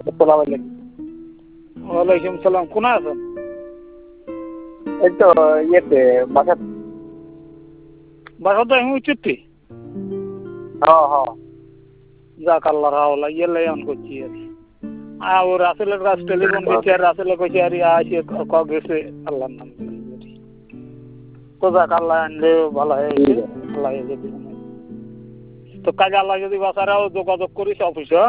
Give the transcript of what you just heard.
আসসালামু আলাইকুম। ওয়ালাইকুম সালাম। কোনা আছেন? এই তো ইয়েতে বাসা। বাসা তো আমি উচিত হ্যাঁ হ্যাঁ। যাক আল্লাহ রাওলা ইয়েলে অন করছি আর ও রাসেলের কাছে টেলিফোন করছি আর রাসেলে কইছে আর আসে গেছে আল্লাহর নাম তো যাক আল্লাহ আনলে ভালো হয়েছে। আল্লাহ তো কাজে আল্লাহ যদি বাসারাও যোগাযোগ করিস অফিসে।